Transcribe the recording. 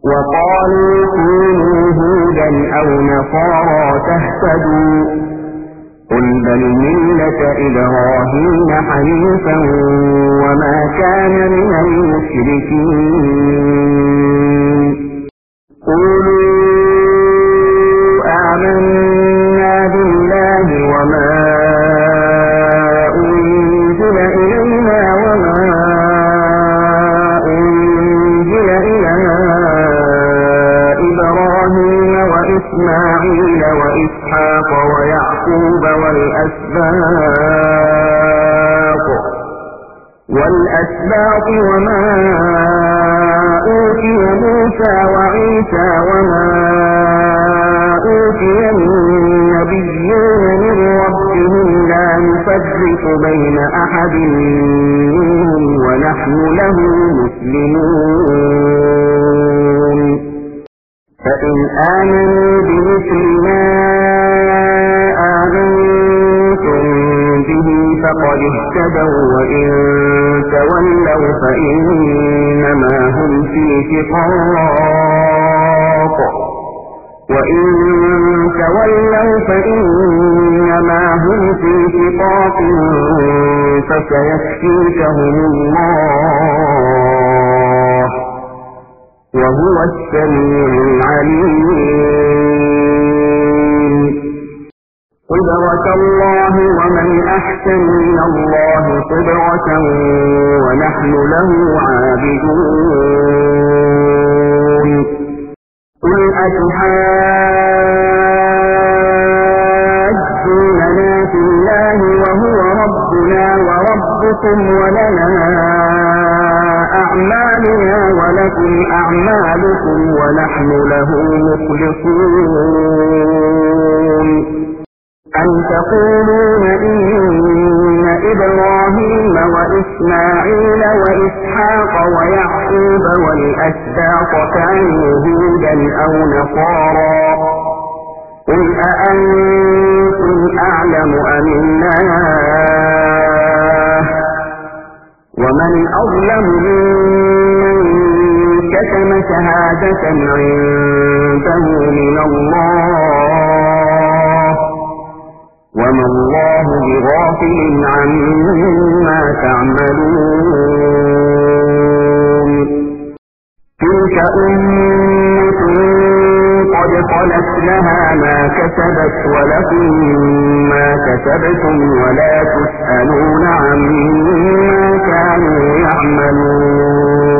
وقالوا كونوا هودا أو نصارى تهتدوا قل بل ملة إبراهيم حنيفا وما كان من المشركين قولوا آمنا بالله وما أنزل إلينا وما أنزل إلى إبراهيم وإسماعيل وإسحاق ويعقوب والأسباط وما أوتي موسى وعيسى وما أوتي النبيون من ربهم لا نفرق بين أحد منهم ونحن له مسلمون فإن آمنوا بمثل ما آمنتم به فقد اهتدوا وإن تولوا فإنما هم في شقاق فسيكفيكهم الله وهو السميع العليم قدرة الله ومن أحسن من الله قدرة ونحن له عابدون قل أتحاجوننا في الله وهو ربنا وربكم ولنا أعمالنا ولكم أعمالكم ونحن له مخلصون أم تقولون إن إبراهيم وإسماعيل وإسحاق ويعقوب والأسباط كانوا هودا أو نصارى قل أأنتم أعلم أم الله ومن أظلم ممن كتم شهادة عنده من الله وما الله بغافل عما تعملون تلك أمة قد خلت لها ما كسبت ولكم ما كسبتم ولا تسألون عما كانوا يعملون